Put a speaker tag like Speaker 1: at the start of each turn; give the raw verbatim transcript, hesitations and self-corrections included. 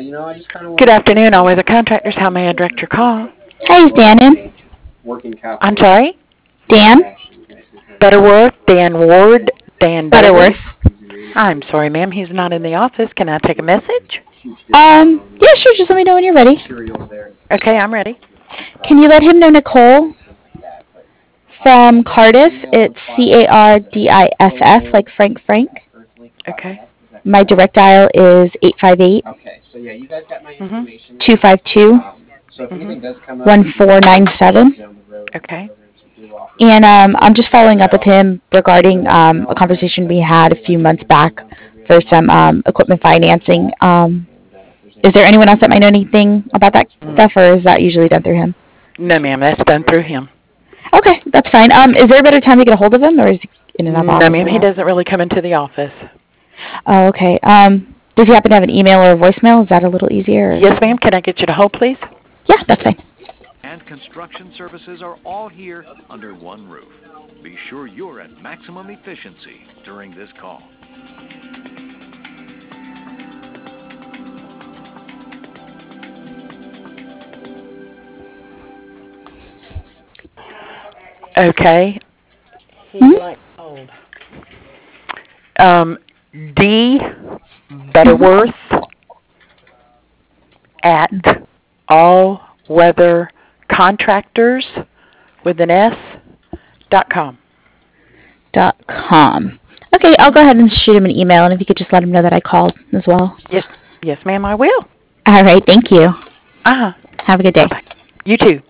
Speaker 1: Good afternoon, all weather contractors. How may I direct your call?
Speaker 2: Hey, is Dan in?
Speaker 1: I'm sorry?
Speaker 2: Dan?
Speaker 1: Butterworth, Dan Ward, Dan Butterworth.
Speaker 2: Butterworth.
Speaker 1: I'm sorry, ma'am. He's not in the office. Can I take a message?
Speaker 2: Um, yeah, sure. Just let me know when you're ready.
Speaker 1: Okay, I'm ready.
Speaker 2: Can you let him know Nicole from Cardiff? It's C A R D I F F, like Frank Frank.
Speaker 1: Okay.
Speaker 2: My direct dial is eight five eight,
Speaker 1: Mm-hmm.
Speaker 2: two five two,
Speaker 1: Mm-hmm.
Speaker 2: one four nine seven.
Speaker 1: Okay.
Speaker 2: And um, I'm just following up with him regarding um, a conversation we had a few months back for some um, equipment financing. Um, is there anyone else that might know anything about that
Speaker 1: Mm.
Speaker 2: stuff, or is that usually done through him?
Speaker 1: No, ma'am. That's done through him.
Speaker 2: Okay, that's fine. Um, is there a better time to get a hold of him, or is he in and out of
Speaker 1: No,
Speaker 2: office
Speaker 1: ma'am.
Speaker 2: a
Speaker 1: He
Speaker 2: lot?
Speaker 1: doesn't really come into the office.
Speaker 2: Oh, okay. Um, does he happen to have an email or a voicemail? Is that a little easier? Or?
Speaker 1: Yes, ma'am. Can I get you to hold, please?
Speaker 2: Yeah, that's fine.
Speaker 3: And construction services are all here under one roof. Be sure you're at maximum efficiency during this call.
Speaker 1: Okay. He's
Speaker 2: Hmm?
Speaker 1: like old. Um, D.
Speaker 2: Hmm.
Speaker 1: Butterworth at all weather contractors with an S dot com.
Speaker 2: Dot com. Okay, I'll
Speaker 1: Mm-hmm.
Speaker 2: go ahead and shoot him an email, and if you could just let him know that I called as well.
Speaker 1: Yes, yes, ma'am. I will.
Speaker 2: All right, thank you.
Speaker 1: Uh huh.
Speaker 2: Have a good
Speaker 1: Bye
Speaker 2: day.
Speaker 1: bye. You too.